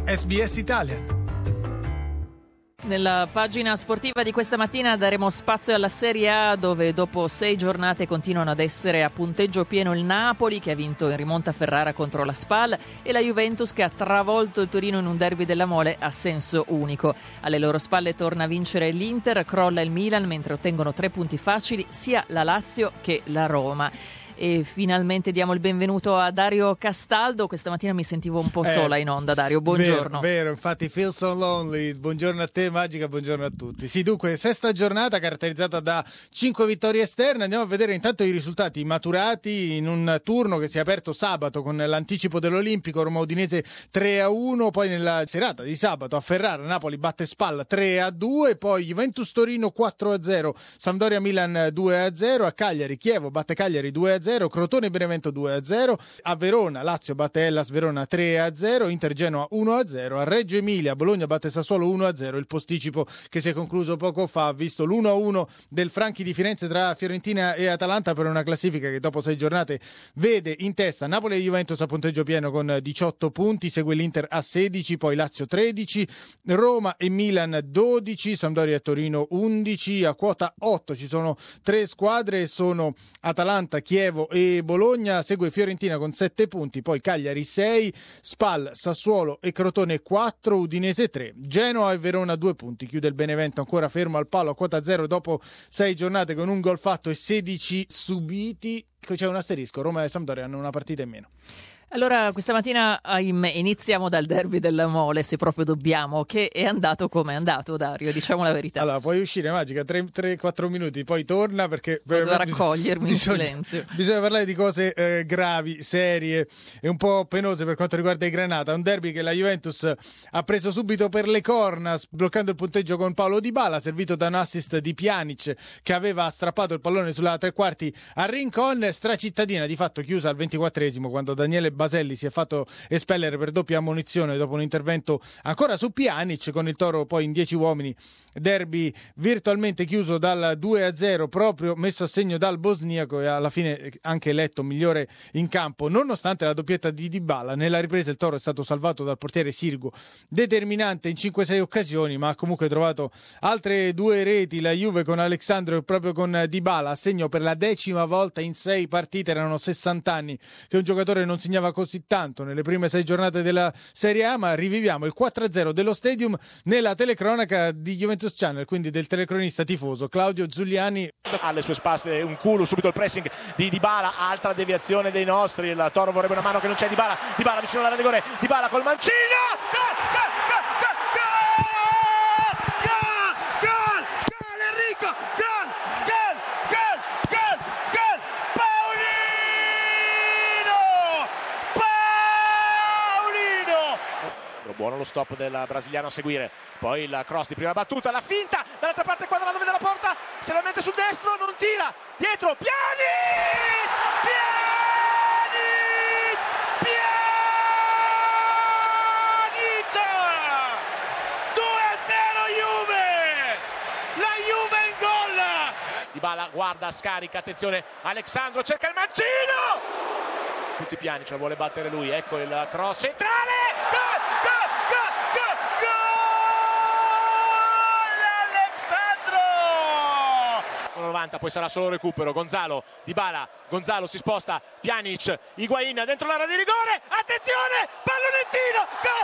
SBS Italian. Nella pagina sportiva di questa mattina daremo spazio alla Serie A, dove dopo 6 giornate continuano ad essere a punteggio pieno il Napoli, che ha vinto in rimonta a Ferrara contro la Spal, e la Juventus, che ha travolto il Torino in un derby della Mole a senso unico. Alle loro spalle torna a vincere l'Inter, crolla il Milan, mentre ottengono 3 punti facili sia la Lazio che la Roma. E finalmente diamo il benvenuto a Dario Castaldo. Questa mattina mi sentivo un po' sola in onda, Dario, buongiorno. Vero, infatti feel so lonely. Buongiorno a te, Magica, buongiorno a tutti. Sì, dunque, sesta giornata caratterizzata da 5 vittorie esterne. Andiamo a vedere intanto i risultati maturati in un turno che si è aperto sabato con l'anticipo dell'Olimpico. Roma Udinese 3-1, poi nella serata di sabato a Ferrara Napoli batte Spal 3-2, poi Juventus Torino 4-0, Sampdoria Milan 2-0, a Cagliari Chievo batte Cagliari 2-0, Crotone Benevento 2-0, a Verona Lazio batte Hellas Verona 3-0, Inter Genoa 1-0, a Reggio Emilia Bologna batte Sassuolo 1-0. Il posticipo che si è concluso poco fa ha visto l'1-1 del Franchi di Firenze tra Fiorentina e Atalanta, per una classifica che dopo 6 giornate vede in testa Napoli e Juventus a punteggio pieno con 18 punti, segue l'Inter a 16, poi Lazio 13, Roma e Milan 12, Sampdoria e Torino 11, a quota 8 ci sono 3 squadre, sono Atalanta, Chievo e Bologna, segue Fiorentina con 7 punti, poi Cagliari 6, Spal, Sassuolo e Crotone 4, Udinese 3, Genoa e Verona 2 punti, chiude il Benevento ancora fermo al palo a quota 0 dopo 6 giornate con un gol fatto e 16 subiti. C'è un asterisco, Roma e Sampdoria hanno una partita in meno. Allora, questa mattina iniziamo dal derby della Mole, se proprio dobbiamo, che è andato come è andato, Dario, diciamo la verità. Allora, puoi uscire, Magica, 3-4 minuti, poi torna perché... Devo raccogliermi in silenzio. Bisogna parlare di cose gravi, serie e un po' penose per quanto riguarda i Granata. Un derby che la Juventus ha preso subito per le corna, bloccando il punteggio con Paolo Dybala, servito da un assist di Pjanic, che aveva strappato il pallone sulla tre quarti a Rincon. Stracittadina di fatto chiusa al 24esimo, quando Daniele Baselli si è fatto espellere per doppia ammonizione dopo un intervento ancora su Pjanic, con il Toro poi in 10 uomini. Derby virtualmente chiuso dal 2-0, proprio messo a segno dal bosniaco e alla fine anche eletto migliore in campo, nonostante la doppietta di Dybala. Nella ripresa il Toro è stato salvato dal portiere Sirgu, determinante in 5-6 occasioni, ma ha comunque trovato altre 2 reti. La Juve con Alexandro e proprio con Dybala a segno per la 10ª volta in 6 partite. Erano 60 anni che un giocatore non segnava così tanto nelle prime 6 giornate della Serie A, ma riviviamo il 4-0 dello Stadium nella telecronaca di Juventus Channel, quindi del telecronista tifoso Claudio Zuliani. Alle sue spalle un culo, subito il pressing di Dybala, altra deviazione dei nostri, il Toro vorrebbe una mano che non c'è. Dybala vicino all'area di rigore, Dybala col mancino, gol Enrico, gol buono lo stop del brasiliano a seguire, poi il cross di prima battuta, la finta dall'altra parte, quadrato vede la porta, se la mette sul destro, non tira, dietro Pjanic 2-0 Juve, la Juve in gol. Dybala guarda, scarica, attenzione, Alexandro cerca il mancino, tutti Pjanic la vuole battere lui, ecco il cross centrale, gol 90, poi sarà solo recupero. Gonzalo, Dybala, Gonzalo si sposta, Pjanic, Higuain dentro l'area di rigore, attenzione, pallonetino,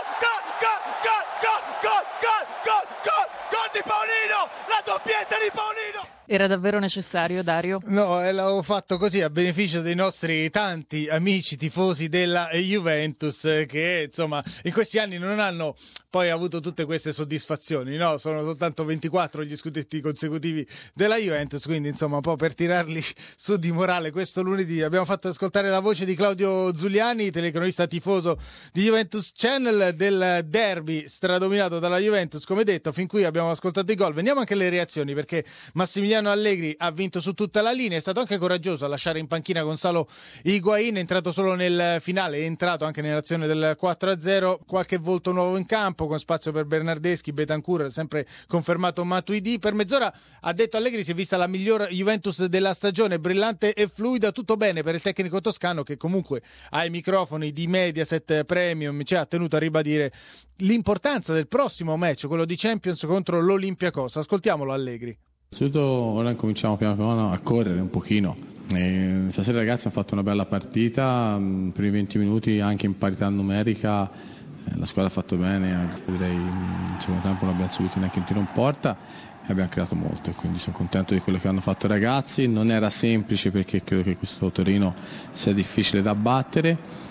gol di Paolino, la doppietta di Paolino. Era davvero necessario, Dario? No, l'avevo fatto così a beneficio dei nostri tanti amici tifosi della Juventus, che insomma in questi anni non hanno poi avuto tutte queste soddisfazioni, no? Sono soltanto 24 gli scudetti consecutivi della Juventus, quindi insomma un po' per tirarli su di morale. Questo lunedì abbiamo fatto ascoltare la voce di Claudio Zuliani, telecronista tifoso di Juventus Channel, del derby stradominato dalla Juventus, come detto. Fin qui abbiamo ascoltato i gol, veniamo anche alle reazioni, perché Massimiliano Massimiliano Allegri ha vinto su tutta la linea, è stato anche coraggioso a lasciare in panchina Gonzalo Higuaín, è entrato solo nel finale, è entrato anche nell'azione del 4-0, qualche volto nuovo in campo con spazio per Bernardeschi, Bentancur, sempre confermato Matuidi. Per mezz'ora ha detto Allegri si è vista la miglior Juventus della stagione, brillante e fluida, tutto bene per il tecnico toscano che comunque ai microfoni di Mediaset Premium ci ha tenuto a ribadire l'importanza del prossimo match, quello di Champions contro l'Olympiacos. Ascoltiamolo Allegri. Innanzitutto ora cominciamo piano piano a correre un pochino. Stasera i ragazzi hanno fatto una bella partita, per i 20 minuti anche in parità numerica la squadra ha fatto bene, direi in secondo tempo non abbiamo subito neanche un tiro in porta e abbiamo creato molto, e quindi sono contento di quello che hanno fatto i ragazzi. Non era semplice perché credo che questo Torino sia difficile da battere.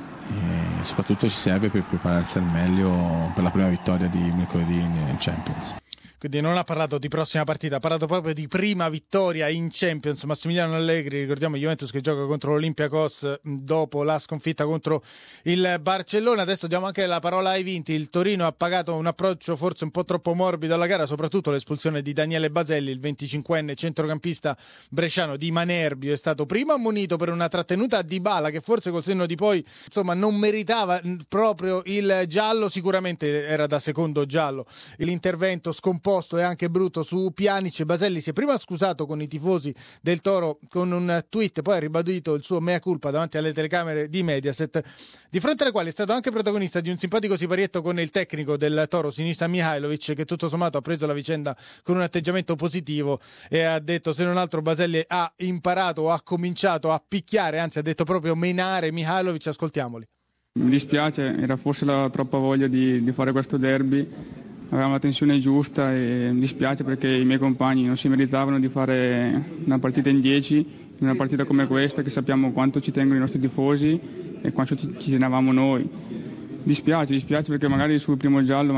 E soprattutto ci serve per prepararsi al meglio per la prima vittoria di mercoledì in Champions. Quindi non ha parlato di prossima partita, ha parlato proprio di prima vittoria in Champions. Massimiliano Allegri, ricordiamo Juventus che gioca contro l'Olympiacos dopo la sconfitta contro il Barcellona. Adesso diamo anche la parola ai vinti. Il Torino ha pagato un approccio forse un po' troppo morbido alla gara, soprattutto l'espulsione di Daniele Baselli, il 25enne centrocampista bresciano di Manerbio. È stato prima ammonito per una trattenuta a Dybala che forse col senno di poi insomma non meritava proprio il giallo, sicuramente era da secondo giallo. L'intervento scomposto e anche brutto su Pjanic. Baselli si è prima scusato con i tifosi del Toro con un tweet, poi ha ribadito il suo mea culpa davanti alle telecamere di Mediaset, di fronte alle quali è stato anche protagonista di un simpatico siparietto con il tecnico del Toro, Sinisa Mihajlovic, che tutto sommato ha preso la vicenda con un atteggiamento positivo e ha detto se non altro Baselli ha imparato o ha cominciato a picchiare, anzi ha detto proprio menare Mihajlovic. Ascoltiamoli. Mi dispiace, era forse la troppa voglia di fare questo derby. Avevamo la tensione giusta e mi dispiace perché i miei compagni non si meritavano di fare una partita in 10, in una partita come questa che sappiamo quanto ci tengono i nostri tifosi e quanto ci tenevamo noi. Dispiace perché magari sul primo giallo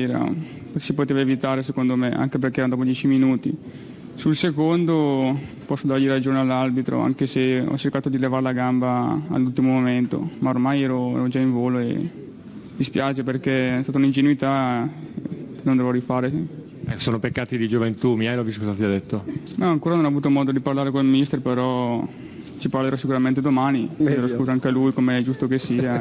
si poteva evitare secondo me, anche perché erano dopo 10 minuti. Sul secondo posso dargli ragione all'arbitro, anche se ho cercato di levare la gamba all'ultimo momento, ma ormai ero già in volo e dispiace perché è stata un'ingenuità che non devo rifare. Sono peccati di gioventù. Mihajlovic cosa ti ha detto? No, ancora non ho avuto modo di parlare con il mister, però ci parlerò sicuramente domani. Chiedo scusa anche a lui, come è giusto che sia.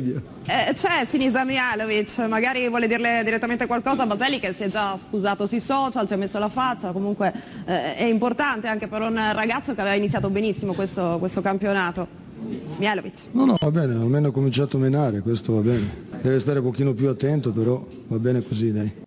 C'è Sinisa Mihajlovic, magari vuole dirle direttamente qualcosa a Baselli che si è già scusato sui social, ci ha messo la faccia, comunque è importante anche per un ragazzo che aveva iniziato benissimo questo campionato. Mihajlovic. No, va bene, almeno ha cominciato a menare, questo va bene. Deve stare un pochino più attento, però va bene così, dai.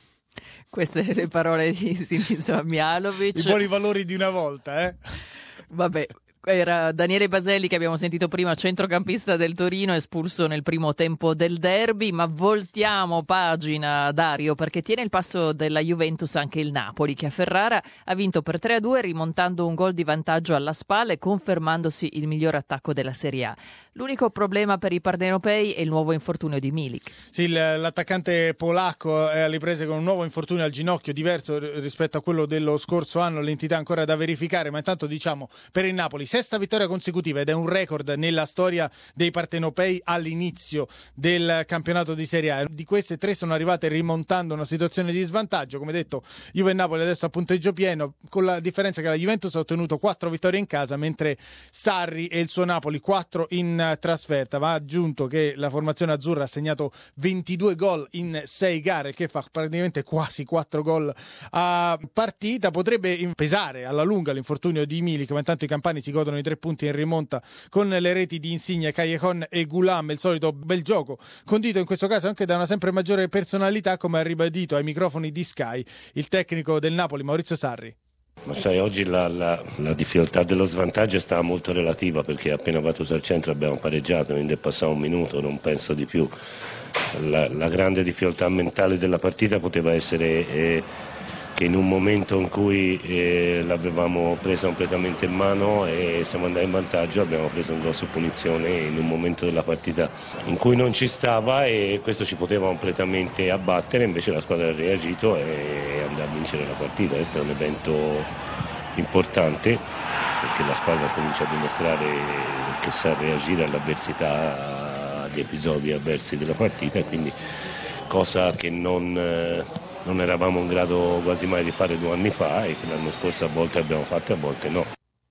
Queste le parole di Sinisa Mihajlovic. I buoni valori di una volta, eh? Vabbè. Era Daniele Baselli che abbiamo sentito prima, centrocampista del Torino, espulso nel primo tempo del derby. Ma voltiamo pagina, Dario, perché tiene il passo della Juventus anche il Napoli, che a Ferrara ha vinto per 3-2 rimontando un gol di vantaggio alla SPAL e confermandosi il miglior attacco della Serie A. L'unico problema per i partenopei è il nuovo infortunio di Milik. Sì, l'attaccante polacco è alle prese con un nuovo infortunio al ginocchio diverso rispetto a quello dello scorso anno, l'entità ancora da verificare, ma intanto diciamo per il Napoli sesta vittoria consecutiva ed è un record nella storia dei partenopei all'inizio del campionato di Serie A. Di queste 3 sono arrivate rimontando una situazione di svantaggio, come detto Juve e Napoli adesso a punteggio pieno, con la differenza che la Juventus ha ottenuto 4 vittorie in casa mentre Sarri e il suo Napoli 4 in trasferta. Va aggiunto che la formazione azzurra ha segnato 22 gol in 6 gare, che fa praticamente quasi 4 gol a partita. Potrebbe pesare alla lunga l'infortunio di Milik, ma intanto i campani si godono i 3 punti in rimonta con le reti di Insigne, Callejon e Goulam, il solito bel gioco condito in questo caso anche da una sempre maggiore personalità, come ha ribadito ai microfoni di Sky il tecnico del Napoli Maurizio Sarri. Ma sai, oggi la difficoltà dello svantaggio è stata molto relativa, perché appena battuto al centro abbiamo pareggiato, quindi è passato un minuto, non penso di più. La grande difficoltà mentale della partita poteva essere che in un momento in cui l'avevamo presa completamente in mano e siamo andati in vantaggio, abbiamo preso un grosso punizione in un momento della partita in cui non ci stava, e questo ci poteva completamente abbattere. Invece la squadra ha reagito e è andata a vincere la partita. Questo è un evento importante perché la squadra comincia a dimostrare che sa reagire all'avversità, agli episodi avversi della partita, quindi cosa che non non eravamo in grado quasi mai di fare 2 anni fa e che l'anno scorso a volte abbiamo fatto e a volte no.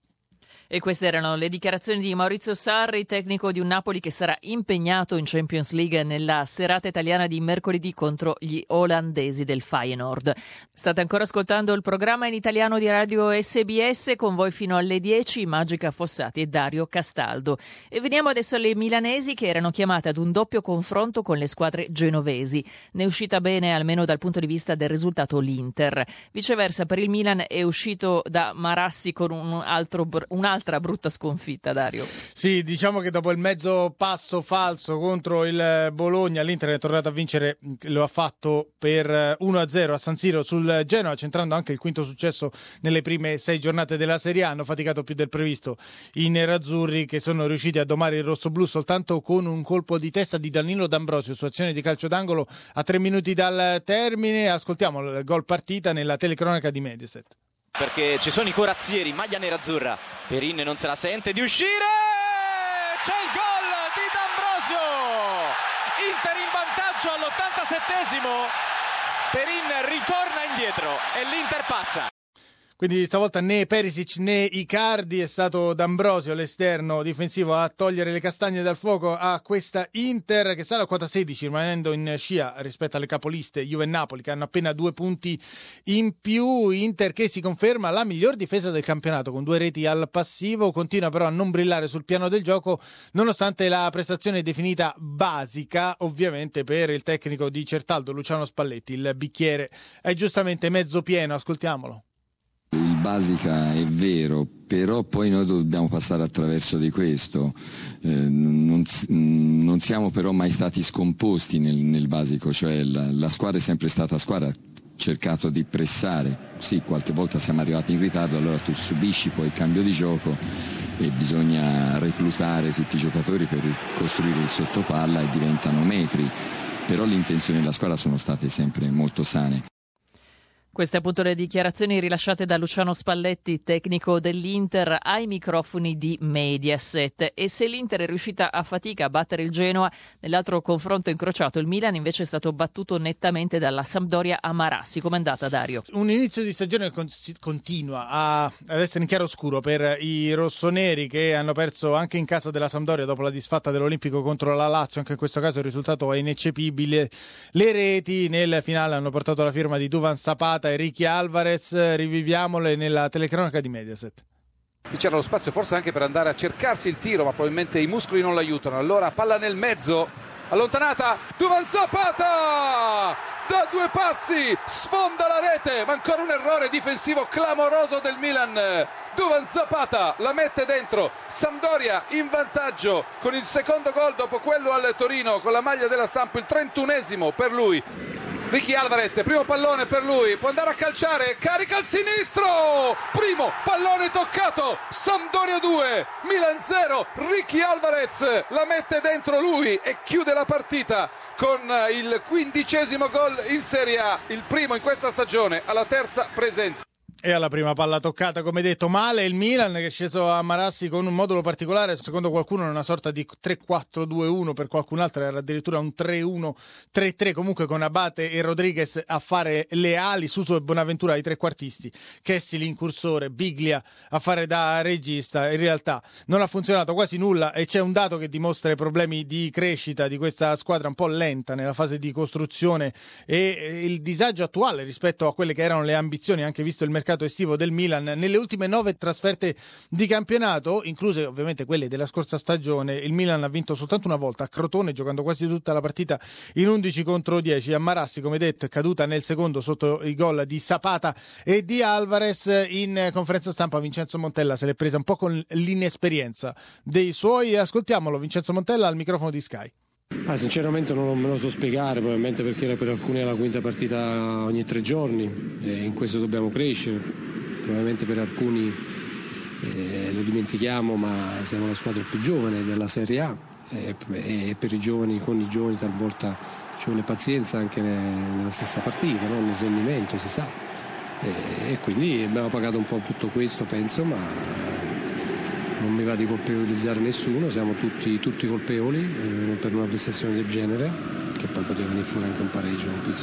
E queste erano le dichiarazioni di Maurizio Sarri, tecnico di un Napoli che sarà impegnato in Champions League nella serata italiana di mercoledì contro gli olandesi del Feyenoord. State ancora ascoltando il programma in italiano di Radio SBS, con voi fino alle 10, Magica Fossati e Dario Castaldo. E veniamo adesso alle milanesi, che erano chiamate ad un doppio confronto con le squadre genovesi. Ne è uscita bene, almeno dal punto di vista del risultato, l'Inter. Viceversa, per il Milan è uscito da Marassi con un'altra brutta sconfitta, Dario. Sì, diciamo che dopo il mezzo passo falso contro il Bologna, l'Inter è tornato a vincere, lo ha fatto per 1-0 a San Siro sul Genoa, centrando anche il quinto successo nelle prime 6 giornate della Serie A. Hanno faticato più del previsto i nerazzurri, che sono riusciti a domare il rossoblù soltanto con un colpo di testa di Danilo D'Ambrosio su azione di calcio d'angolo a 3 minuti dal termine. Ascoltiamo il gol partita nella telecronaca di Mediaset. Perché ci sono i corazzieri, maglia nerazzurra, Perin non se la sente di uscire, c'è il gol di D'Ambrosio, Inter in vantaggio all'87esimo, Perin ritorna indietro e l'Inter passa. Quindi stavolta né Perisic né Icardi, è stato D'Ambrosio, l'esterno difensivo, a togliere le castagne dal fuoco a questa Inter, che sale a quota 16, rimanendo in scia rispetto alle capoliste Juve e Napoli, che hanno appena 2 punti in più. Inter che si conferma la miglior difesa del campionato, con 2 reti al passivo, continua però a non brillare sul piano del gioco, nonostante la prestazione definita basica, ovviamente, per il tecnico di Certaldo, Luciano Spalletti. Il bicchiere è giustamente mezzo pieno, ascoltiamolo. Il basica è vero, però poi noi dobbiamo passare attraverso di questo. Non siamo però mai stati scomposti nel basico, cioè la squadra è sempre stata squadra, ha cercato di pressare. Sì, qualche volta siamo arrivati in ritardo, allora tu subisci poi il cambio di gioco e bisogna reclutare tutti i giocatori per costruire il sottopalla e diventano metri, però le intenzioni della squadra sono state sempre molto sane. Queste appunto le dichiarazioni rilasciate da Luciano Spalletti, tecnico dell'Inter, ai microfoni di Mediaset. E se l'Inter è riuscita a fatica a battere il Genoa, nell'altro confronto incrociato il Milan invece è stato battuto nettamente dalla Sampdoria a Marassi. Com'è andata, Dario? Un inizio di stagione che continua ad essere in chiaroscuro per i rossoneri, che hanno perso anche in casa della Sampdoria dopo la disfatta dell'Olimpico contro la Lazio. Anche in questo caso il risultato è ineccepibile. Le reti nel finale hanno portato la firma di Duvan Zapata e Ricky Alvarez. Riviviamole nella telecronaca di Mediaset. C'era lo spazio forse anche per andare a cercarsi il tiro, ma probabilmente i muscoli non l'aiutano. Allora palla nel mezzo, allontanata, Duvan Zapata da 2 passi sfonda la rete, ma ancora un errore difensivo clamoroso del Milan. Duvan Zapata la mette dentro, Sampdoria in vantaggio con il secondo gol dopo quello al Torino con la maglia della Samp, il 31esimo per lui. Ricky Alvarez, primo pallone per lui, può andare a calciare, carica al sinistro, primo pallone toccato, Sampdoria 2, Milan 0, Ricky Alvarez la mette dentro lui e chiude la partita con il 15esimo gol in Serie A, il primo in questa stagione, alla 3ª presenza. E alla prima palla toccata, come detto, male il Milan, che è sceso a Marassi con un modulo particolare, secondo qualcuno una sorta di 3-4-2-1, per qualcun altro era addirittura un 3-1-3-3, comunque con Abate e Rodriguez a fare le ali, Suso e Bonaventura ai trequartisti, Kessi l'incursore, Biglia a fare da regista. In realtà non ha funzionato quasi nulla e c'è un dato che dimostra i problemi di crescita di questa squadra un po' lenta nella fase di costruzione e il disagio attuale rispetto a quelle che erano le ambizioni, anche visto il mercato estivo del Milan. Nelle ultime 9 trasferte di campionato, incluse ovviamente quelle della scorsa stagione, il Milan ha vinto soltanto una volta a Crotone, giocando quasi tutta la partita in 11-10. A Marassi, come detto, è caduta nel secondo sotto i gol di Zapata e di Alvarez. In conferenza stampa Vincenzo Montella se l'è presa un po' con l'inesperienza dei suoi. Ascoltiamolo, Vincenzo Montella al microfono di Sky. Sinceramente non me lo so spiegare, probabilmente perché per alcuni è la quinta partita ogni 3 giorni e in questo dobbiamo crescere, probabilmente per alcuni lo dimentichiamo, ma siamo la squadra più giovane della Serie A e per i giovani, con i giovani talvolta ci vuole pazienza anche nella stessa partita, no? Nel rendimento si sa, e quindi abbiamo pagato un po' tutto questo, penso, ma non mi va di colpevolizzare nessuno, siamo tutti colpevoli per una prestazione del genere che poi poteva venire fuori anche un pareggio, un pizzo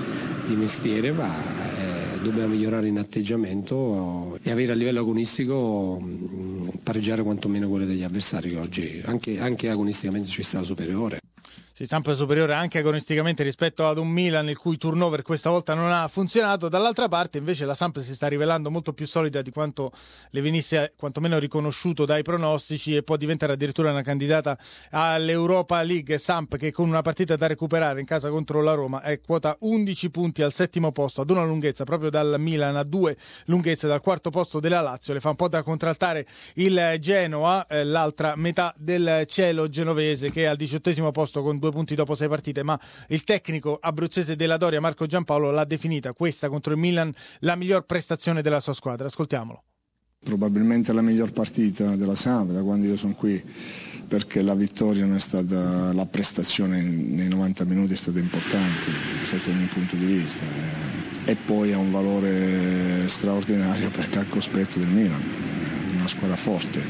di mestiere, ma dobbiamo migliorare in atteggiamento e avere a livello agonistico pareggiare quantomeno quelle degli avversari, che oggi anche agonisticamente ci sta superiore. Sì, sempre superiore anche agonisticamente rispetto ad un Milan il cui turnover questa volta non ha funzionato. Dall'altra parte invece la Samp si sta rivelando molto più solida di quanto le venisse quantomeno riconosciuto dai pronostici e può diventare addirittura una candidata all'Europa League. Samp, che con una partita da recuperare in casa contro la Roma è quota 11 punti al settimo posto, ad una lunghezza proprio dal Milan, a 2 lunghezze dal quarto posto della Lazio. Le fa un po' da contraltare il Genoa, l'altra metà del cielo genovese, che è al 18° posto con 2 punti dopo 6 partite, ma il tecnico abruzzese della Doria, Marco Giampaolo, l'ha definita questa contro il Milan la miglior prestazione della sua squadra. Ascoltiamolo. Probabilmente la miglior partita della Samp da quando io sono qui, perché la vittoria non è stata, la prestazione nei 90 minuti è stata importante sotto ogni punto di vista e poi ha un valore straordinario perché al cospetto del Milan, di una squadra forte.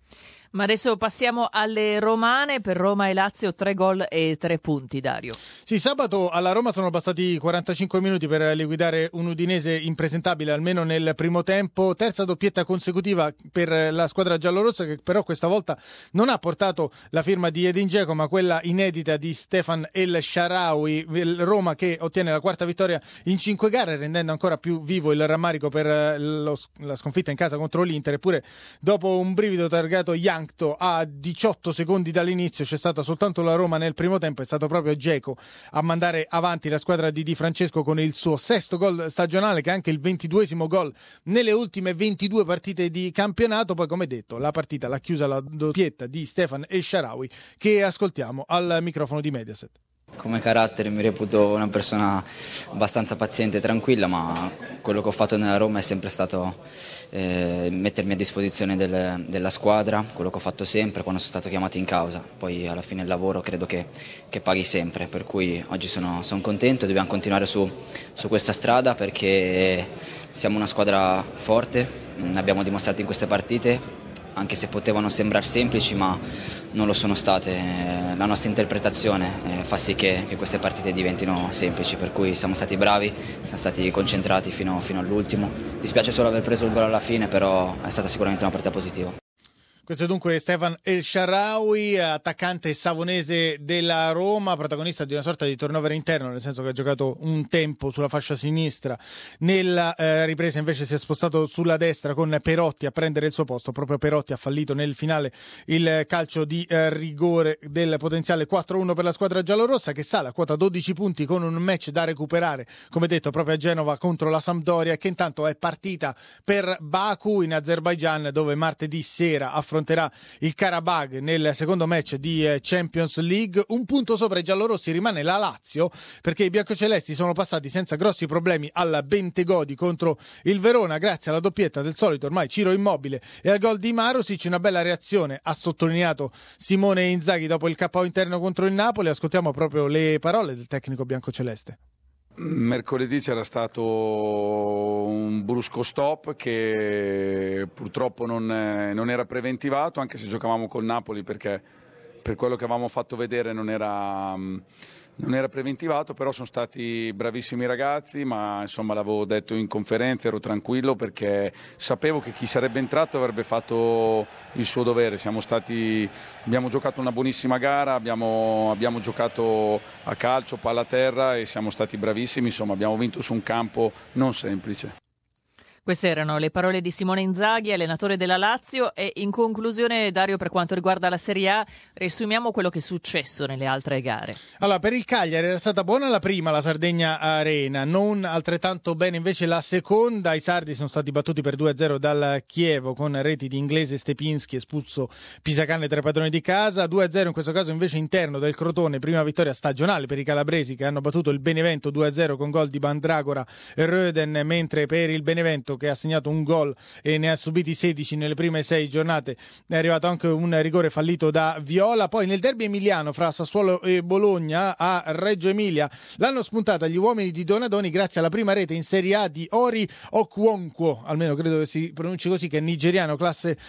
Ma adesso passiamo alle romane. Per Roma e Lazio 3 gol e 3 punti, Dario. Sì, sabato alla Roma sono bastati 45 minuti per liquidare un Udinese impresentabile, almeno nel primo tempo. Terza doppietta consecutiva per la squadra giallorossa, che però questa volta non ha portato la firma di Edin Dzeko, ma quella inedita di Stefan El Shaarawy. Roma che ottiene la quarta vittoria in 5 gare, rendendo ancora più vivo il rammarico per la sconfitta in casa contro l'Inter. Eppure dopo un brivido targato Yankto a 18 secondi dall'inizio c'è stata soltanto la Roma nel primo tempo. È stato proprio Dzeko a mandare avanti la squadra di Di Francesco con il suo 6° gol stagionale, che è anche il 22° gol nelle ultime 22 partite di campionato. Poi, come detto, la partita l'ha chiusa la doppietta di Stefan El Shaarawy, che ascoltiamo al microfono di Mediaset. Come carattere mi reputo una persona abbastanza paziente e tranquilla, ma quello che ho fatto nella Roma è sempre stato mettermi a disposizione della squadra, quello che ho fatto sempre quando sono stato chiamato in causa. Poi alla fine il lavoro credo che paghi sempre, per cui oggi sono contento. Dobbiamo continuare su questa strada perché siamo una squadra forte, abbiamo dimostrato in queste partite, anche se potevano sembrare semplici, ma non lo sono state. La nostra interpretazione fa sì che queste partite diventino semplici, per cui siamo stati bravi, siamo stati concentrati fino all'ultimo. Dispiace solo aver preso il gol alla fine, però è stata sicuramente una partita positiva. Questo è dunque Stefan El Shaarawy, attaccante savonese della Roma, protagonista di una sorta di turnover interno, nel senso che ha giocato un tempo sulla fascia sinistra, nella ripresa invece si è spostato sulla destra con Perotti a prendere il suo posto. Proprio Perotti ha fallito nel finale il calcio di rigore del potenziale 4-1 per la squadra giallorossa, che sale a quota 12 punti con un match da recuperare, come detto, proprio a Genova contro la Sampdoria, che intanto è partita per Baku in Azerbaigian, dove martedì sera affronterà il Karabakh nel secondo match di Champions League. Un punto sopra i giallorossi rimane la Lazio, perché i biancocelesti sono passati senza grossi problemi al Bentegodi contro il Verona, grazie alla doppietta del solito ormai Ciro Immobile e al gol di Marusic. Una bella reazione, ha sottolineato Simone Inzaghi dopo il KO interno contro il Napoli. Ascoltiamo proprio le parole del tecnico biancoceleste. Mercoledì c'era stato un brusco stop che purtroppo non era preventivato, anche se giocavamo col Napoli, perché per quello che avevamo fatto vedere non era preventivato, però sono stati bravissimi ragazzi, ma insomma l'avevo detto in conferenza, ero tranquillo perché sapevo che chi sarebbe entrato avrebbe fatto il suo dovere. Abbiamo giocato una buonissima gara, abbiamo giocato a calcio, palla a terra e siamo stati bravissimi, insomma abbiamo vinto su un campo non semplice. Queste erano le parole di Simone Inzaghi, allenatore della Lazio. E in conclusione, Dario, per quanto riguarda la Serie A, riassumiamo quello che è successo nelle altre gare. Allora, per il Cagliari era stata buona la prima, la Sardegna Arena, non altrettanto bene invece la seconda. I sardi sono stati battuti per 2-0 dal Chievo con reti di Inglese, Stepinski, espulso Pisacane tra i padroni di casa. 2-0 in questo caso invece interno del Crotone, prima vittoria stagionale per i calabresi, che hanno battuto il Benevento 2-0 con gol di Mandragora e Röden, mentre per il Benevento che ha segnato un gol e ne ha subiti 16 nelle prime 6 giornate. È arrivato anche un rigore fallito da Viola. Poi nel derby emiliano fra Sassuolo e Bologna a Reggio Emilia l'hanno spuntata gli uomini di Donadoni grazie alla prima rete in Serie A di Ori Okwonkwo, almeno credo che si pronunci così, che è nigeriano, classe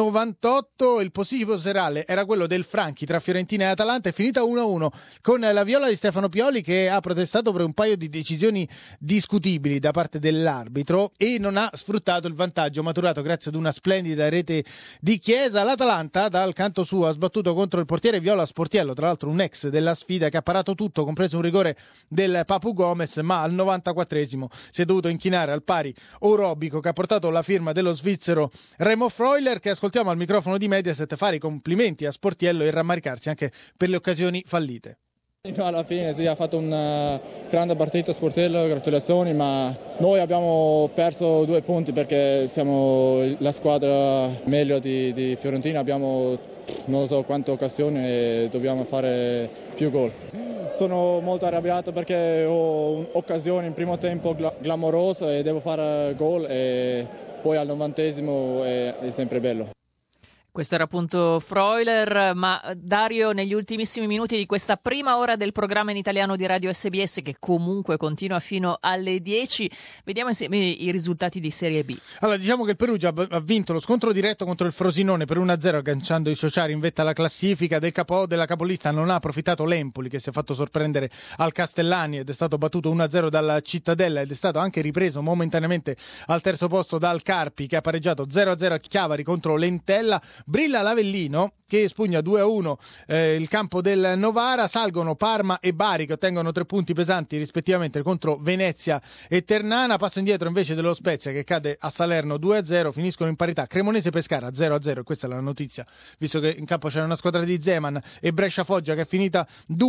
98. Il posticipo serale era quello del Franchi tra Fiorentina e Atalanta, è finita 1-1 con la viola di Stefano Pioli, che ha protestato per un paio di decisioni discutibili da parte dell'arbitro e non ha sfruttato il vantaggio maturato grazie ad una splendida rete di Chiesa. L'Atalanta dal canto suo ha sbattuto contro il portiere Viola Sportiello, tra l'altro un ex della sfida, che ha parato tutto compreso un rigore del Papu Gomez, ma al 94esimo si è dovuto inchinare al pari orobico, che ha portato la firma dello svizzero Remo Freuler, che ascoltiamo al microfono di Mediaset fare i complimenti a Sportiello e rammaricarsi anche per le occasioni fallite. No, alla fine sì, ha fatto una grande partita Sportiello, gratulazioni, ma noi abbiamo perso 2 punti perché siamo la squadra meglio di Fiorentina, abbiamo non so quante occasioni e dobbiamo fare più gol. Sono molto arrabbiato perché ho un'occasione in primo tempo clamorosa e devo fare gol e poi al 90esimo è sempre bello. Questo era appunto Freuler, ma Dario, negli ultimissimi minuti di questa prima ora del programma in italiano di Radio SBS, che comunque continua fino alle 10, vediamo insieme i risultati di Serie B. Allora, diciamo che il Perugia ha vinto lo scontro diretto contro il Frosinone per 1-0, agganciando i sociari in vetta alla classifica. Della capolista non ha approfittato l'Empoli, che si è fatto sorprendere al Castellani ed è stato battuto 1-0 dalla Cittadella, ed è stato anche ripreso momentaneamente al terzo posto dal Carpi, che ha pareggiato 0-0 a Chiavari contro l'Entella. Brilla l'Avellino, che spugna 2-1 il campo del Novara. Salgono Parma e Bari, che ottengono 3 punti pesanti rispettivamente contro Venezia e Ternana. Passo indietro invece dello Spezia, che cade a Salerno 2-0. Finiscono in parità Cremonese Pescara 0-0, questa è la notizia, visto che in campo c'era una squadra di Zeman, e Brescia Foggia, che è finita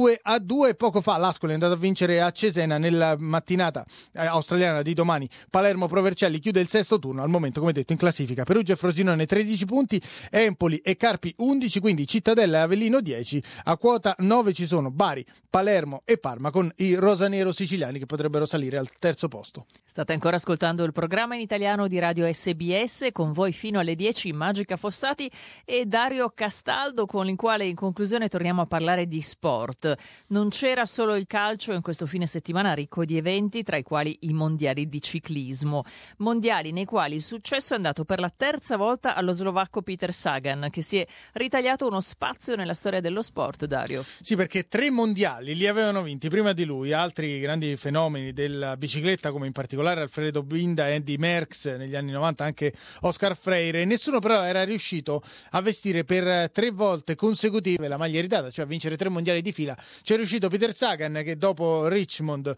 2-2. Poco fa l'Ascoli è andato a vincere a Cesena. Nella mattinata australiana di domani Palermo Provercelli chiude il sesto turno. Al momento, come detto, in classifica Perugia e Frosinone 13 punti, Empoli e Carpi 11, quindi Cittadella e Avellino 10. A quota 9 ci sono Bari, Palermo e Parma, con i rosanero siciliani che potrebbero salire al terzo posto. State ancora ascoltando il programma in italiano di Radio SBS, con voi fino alle 10 Magica Fossati e Dario Castaldo, con il quale in conclusione torniamo a parlare di sport. Non c'era solo il calcio in questo fine settimana ricco di eventi, tra i quali i mondiali di ciclismo. Mondiali nei quali il successo è andato per la terza volta allo slovacco Peter Sagan, che si è ritagliato uno spazio nella storia dello sport, Dario. Sì, perché 3 mondiali li avevano vinti prima di lui altri grandi fenomeni della bicicletta, come in particolare Alfredo Binda e Andy Merckx, negli anni 90 anche Oscar Freire. Nessuno però era riuscito a vestire per 3 volte consecutive la maglia ereditata, cioè a vincere 3 mondiali di fila. C'è riuscito Peter Sagan, che dopo Richmond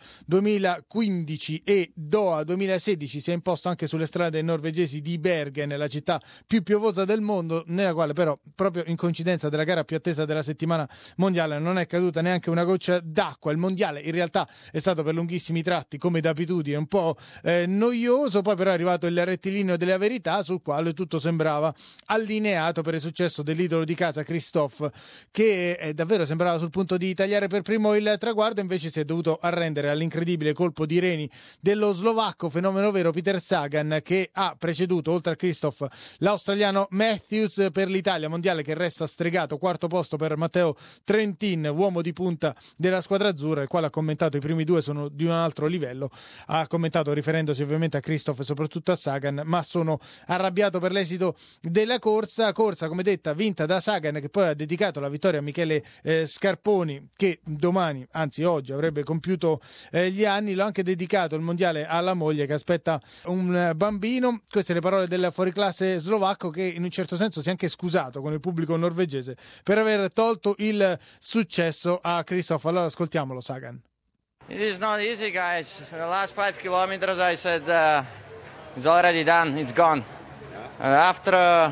2015 e Doha 2016 si è imposto anche sulle strade norvegesi di Bergen, la città più piovosa del mondo, nella quale però, proprio in coincidenza della gara più attesa della settimana mondiale, non è caduta neanche una goccia d'acqua. Il mondiale in realtà è stato per lunghissimi tratti, come d'abitudine, un po' noioso. Poi però è arrivato il rettilineo della verità, sul quale tutto sembrava allineato per il successo dell'idolo di casa Christophe, che davvero sembrava sul punto di tagliare per primo il traguardo. Invece si è dovuto arrendere all'incredibile colpo di reni dello slovacco, fenomeno vero, Peter Sagan, che ha preceduto, oltre a Christophe, l'australiano Matthews. Per l'Italia, mondiale che resta stregato, quarto posto per Matteo Trentin, uomo di punta della squadra azzurra, il quale ha commentato i primi 2 sono di un altro livello. Ha commentato riferendosi ovviamente a Christophe e soprattutto a Sagan, ma sono arrabbiato per l'esito della corsa, come detta, vinta da Sagan, che poi ha dedicato la vittoria a Michele Scarponi, che domani, anzi oggi, avrebbe compiuto gli anni. L'ho anche dedicato il mondiale alla moglie, che aspetta un bambino. Queste le parole del fuoriclasse slovacco, che in un certo senso si è anche scusato con il pubblico norvegese per aver tolto il successo a Christophe. Allora ascoltiamolo, Sagan. It is not easy, guys. The last 5 kilometers I said it's already done, it's gone. And after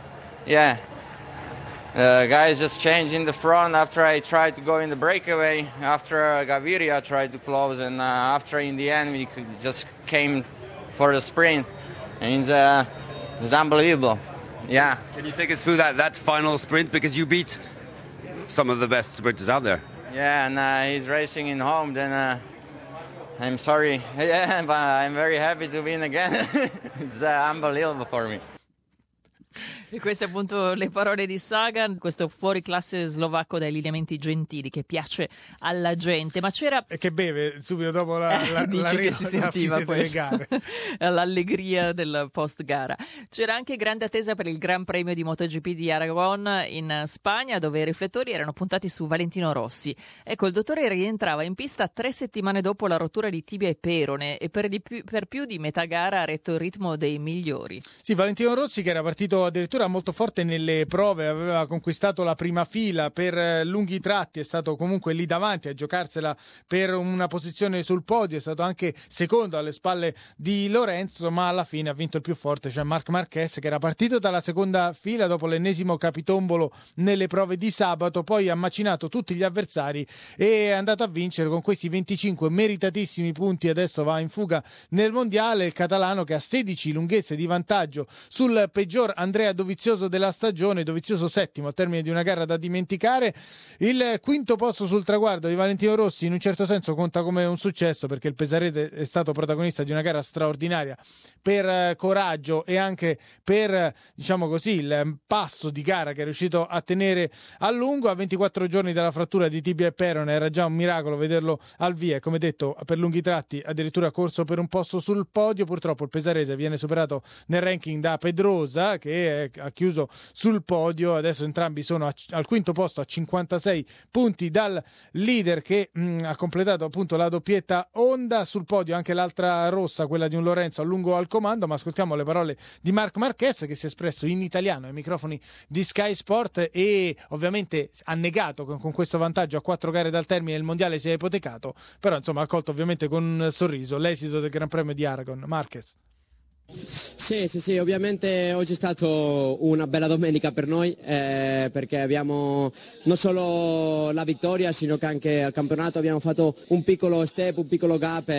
guys just changed in the front after I tried to go in the breakaway, after Gaviria tried to close, and after in the end we just came for the sprint, and it was unbelievable. Yeah. Can you take us through that final sprint, because you beat some of the best sprinters out there? Yeah, and he's racing in home. Then I'm sorry. Yeah, but I'm very happy to win again. It's unbelievable for me. E queste appunto le parole di Sagan, questo fuoriclasse slovacco dai lineamenti gentili che piace alla gente. Ma c'era... E che beve subito dopo la che si sentiva poi gare. l'allegria del post gara. C'era anche grande attesa per il Gran Premio di MotoGP di Aragon in Spagna, dove i riflettori erano puntati su Valentino Rossi. Ecco, il dottore rientrava in pista 3 settimane dopo la rottura di tibia e perone e per più di metà gara ha retto il ritmo dei migliori. Sì, Valentino Rossi, che era partito addirittura molto forte nelle prove, aveva conquistato la prima fila per lunghi tratti, è stato comunque lì davanti a giocarsela per una posizione sul podio, è stato anche secondo alle spalle di Lorenzo, ma alla fine ha vinto il più forte, cioè Marc Marquez, che era partito dalla seconda fila dopo l'ennesimo capitombolo nelle prove di sabato, poi ha macinato tutti gli avversari e è andato a vincere con questi 25 meritatissimi punti. Adesso va in fuga nel mondiale il catalano, che ha 16 lunghezze di vantaggio sul peggior Andrea Dovizioso della stagione, Dovizioso settimo al termine di una gara da dimenticare. Il quinto posto sul traguardo di Valentino Rossi in un certo senso conta come un successo, perché il Pesarese è stato protagonista di una gara straordinaria per coraggio e anche per, diciamo così, il passo di gara che è riuscito a tenere a lungo. A 24 giorni dalla frattura di tibia e perone era già un miracolo vederlo al via, e come detto per lunghi tratti addirittura corso per un posto sul podio. Purtroppo il Pesarese viene superato nel ranking da Pedrosa, che ha chiuso sul podio. Adesso entrambi sono al quinto posto a 56 punti dal leader, che ha completato appunto la doppietta Honda. Sul podio anche l'altra rossa, quella di un Lorenzo a lungo al comando. Ma ascoltiamo le parole di Marc Marquez, che si è espresso in italiano ai microfoni di Sky Sport e ovviamente ha negato con questo vantaggio a 4 gare dal termine il mondiale si è ipotecato, però insomma ha accolto ovviamente con un sorriso l'esito del Gran Premio di Aragon. Marquez. Sì, ovviamente oggi è stata una bella domenica per noi, perché abbiamo non solo la vittoria, sino che anche al campionato abbiamo fatto un piccolo step, un piccolo gap,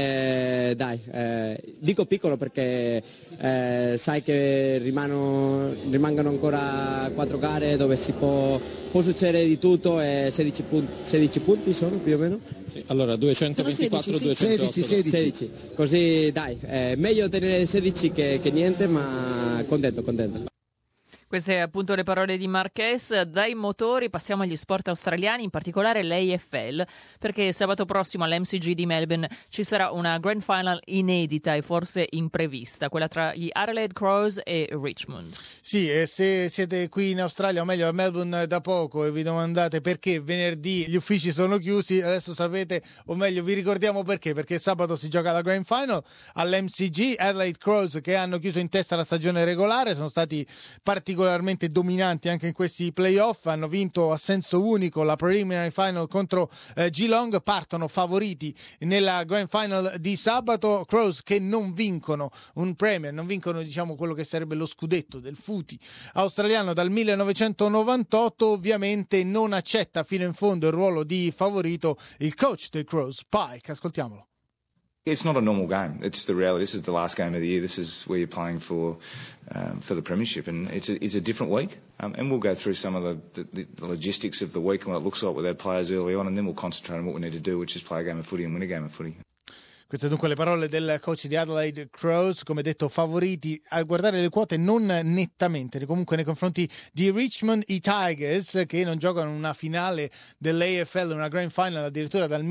dico piccolo perché sai che rimangono ancora 4 gare dove si può succedere di tutto, e 16 punti sono più o meno. Sì, allora 224, 16. Così dai, meglio tenere 16 che niente, ma contento. Queste appunto le parole di Marquez. Dai motori passiamo agli sport australiani, in particolare l'AFL, perché sabato prossimo all'MCG di Melbourne ci sarà una Grand Final inedita e forse imprevista, quella tra gli Adelaide Crows e Richmond. Sì, e se siete qui in Australia, o meglio a Melbourne da poco, e vi domandate perché venerdì gli uffici sono chiusi, adesso sapete, o meglio vi ricordiamo perché sabato si gioca la Grand Final all'MCG. Adelaide Crows, che hanno chiuso in testa la stagione regolare, sono stati particolarmente dominanti anche in questi playoff, hanno vinto a senso unico la preliminary final contro Geelong, partono favoriti nella Grand Final di sabato. Crows che non vincono un Premier, non vincono diciamo quello che sarebbe lo scudetto del footy australiano dal 1998, ovviamente non accetta fino in fondo il ruolo di favorito il coach dei Crows, Pike. Ascoltiamolo. It's not a normal game. It's the reality. This is the last game of the year. This is where you're playing for the premiership, and it's a different week. And we'll go through some of the logistics of the week and what it looks like with our players early on, and then we'll concentrate on what we need to do, which is play a game of footy and win a game of footy. Queste dunque le parole del coach di Adelaide Crows, come detto favoriti a guardare le quote non nettamente, comunque nei confronti di Richmond, i Tigers, che non giocano una finale dell'AFL, una Grand Final addirittura dal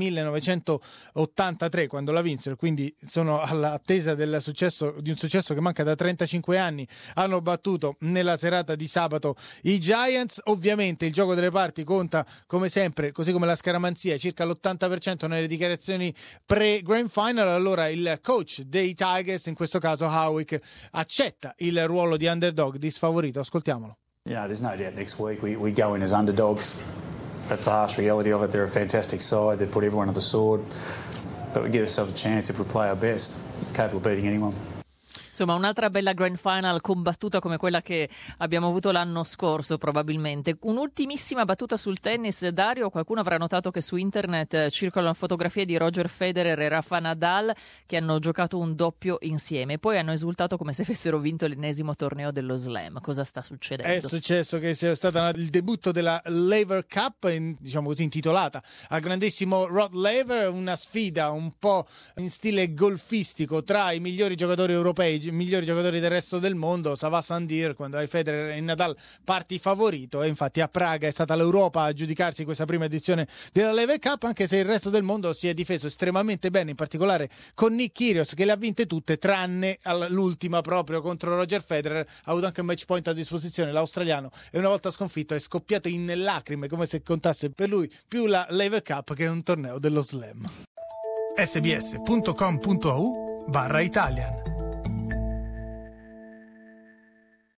1983 quando la vinsero, quindi sono all'attesa di un successo che manca da 35 anni. Hanno battuto nella serata di sabato i Giants. Ovviamente il gioco delle parti conta come sempre, così come la scaramanzia, circa l'80% nelle dichiarazioni pre-Grand Final. Allora il coach dei Tigers, in questo caso Howick, accetta il ruolo di underdog, di sfavorito. Ascoltiamolo. Yeah, there's no doubt next week we go in as underdogs. That's the harsh reality of it. They're a fantastic side. They put everyone on the sword. But we give ourselves a chance if we play our best. Capable of beating anyone. Insomma, un'altra bella Grand Final combattuta come quella che abbiamo avuto l'anno scorso probabilmente. Un'ultimissima battuta sul tennis, Dario. Qualcuno avrà notato che su internet circolano fotografie di Roger Federer e Rafa Nadal che hanno giocato un doppio insieme, poi hanno esultato come se avessero vinto l'ennesimo torneo dello Slam. Cosa sta succedendo? È successo che sia stato il debutto della Laver Cup, diciamo così, intitolata al grandissimo Rod Laver, una sfida un po' in stile golfistico tra i migliori giocatori europei, i migliori giocatori del resto del mondo. Ça va sans dire, quando hai Federer e Nadal parti favorito, e infatti a Praga è stata l'Europa a giudicarsi questa prima edizione della Laver Cup, anche se il resto del mondo si è difeso estremamente bene, in particolare con Nick Kyrgios, che le ha vinte tutte tranne l'ultima proprio contro Roger Federer. Ha avuto anche un match point a disposizione l'australiano e una volta sconfitto è scoppiato in lacrime, come se contasse per lui più la Laver Cup che un torneo dello Slam. sbs.com.au/Italian